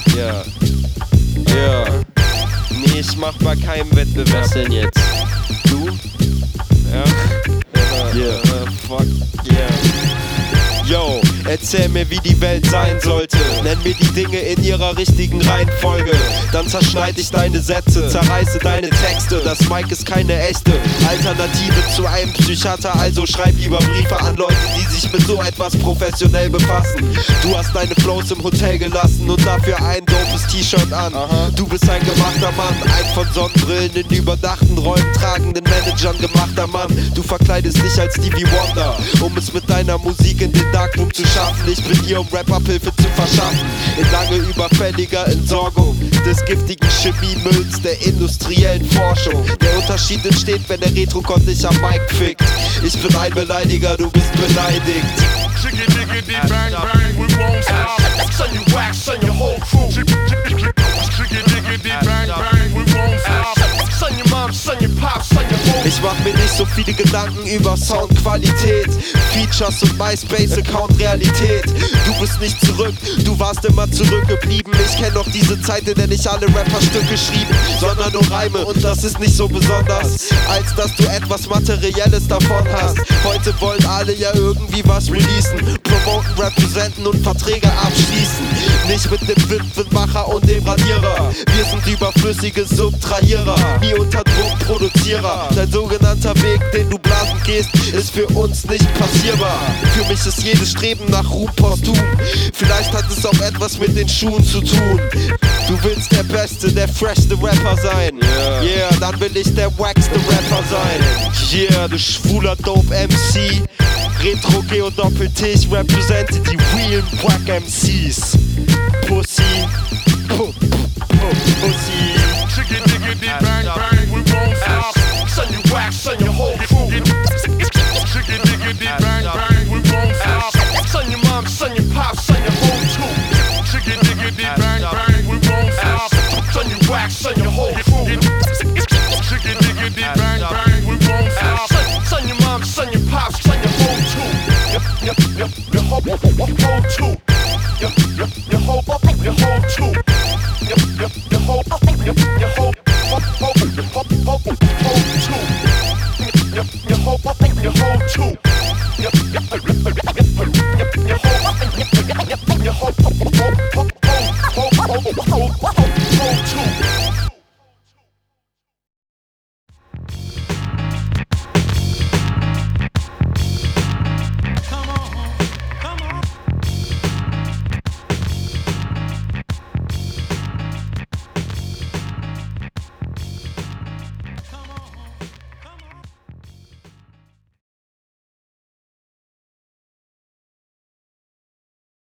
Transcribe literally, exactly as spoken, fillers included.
Ja. Ja. Nee, ich mach bei keinem Wettbewerb. Was denn jetzt? Du? Ja. Ja. Yeah. Uh, fuck, yeah. Yo, erzähl mir, wie die Welt sein sollte. Nenn mir die Dinge in ihrer richtigen Reihenfolge. Dann zerschneid ich deine Sätze, zerreiße deine Texte. Das Mic ist keine echte Alternative zu einem Psychiater. Also schreib lieber Briefe an Leute, die sich mit so etwas professionell befassen. Du hast deine Flows im Hotel gelassen und dafür ein dopes T-Shirt an. Aha. Du bist ein gemachter Mann, ein von Sonnenbrillen in überdachten Räumen tragenden Managern gemachter Mann. Du verkleidest dich als Stevie Wonder, um es mit deiner Musik in den Darkroom zu schaffen. Ich bin hier, um Rap-Abhilfe zu verschaffen. In lange überfälliger Entsorgung des giftigen Chemiemülls der industriellen Forschung. Der Unterschied entsteht, wenn der Retro-Gott dich am Mic fickt. Ich bin ein Beleidiger, du bist beleidigt. Chicky diggity bang bang, we won't stop. Son you whack, son your whole crew. Chicky diggity bang bang, we won't stop. Son your mom, son your pop, son your whole. Ich mach mir nicht so viele Gedanken über Soundqualität, Features und MySpace-Account-Realität. Du bist nicht zurück, du warst immer zurückgeblieben. Ich kenn noch diese Zeit, in der nicht alle Rapper Stücke schrieben, sondern nur Reime. Und das ist nicht so besonders, als dass du etwas Materielles davon hast. Heute wollen alle ja irgendwie was releasen, promoten, representen und Verträge abschließen. Nicht mit dem Windwindmacher und dem Radierer. Wir sind überflüssige Subtrahierer, nie unter Druck Produzierer. Dein sogenannter Weg, den du blasend gehst, ist für uns nicht passierbar. Für mich ist jedes Streben nach Ruhm posthum. Vielleicht hat es auch etwas mit den Schuhen zu tun. Du willst der beste, der freshste Rapper sein. Yeah, yeah, dann will ich der wackste Rapper sein. Yeah, du schwuler Dope M C. Retro Geo Doppel-T, ich represente die real wack M Cs. Pussy, pu, pu, pu, Pussy. Chicky diggity bang bang, we won't stop. Son you whack, son your whole crew. Chicky diggity bang bang, we won't stop. Son your mom, son your pop, son your whole too. Chicky diggity bang bang, we won't stop. Son you whack, son your whole crew. Chicky diggity bang bang, we won't stop. Son your mom, son your pop, son your whole too. Your, your, your, your whole, whole too. Your, your, your whole, your whole too.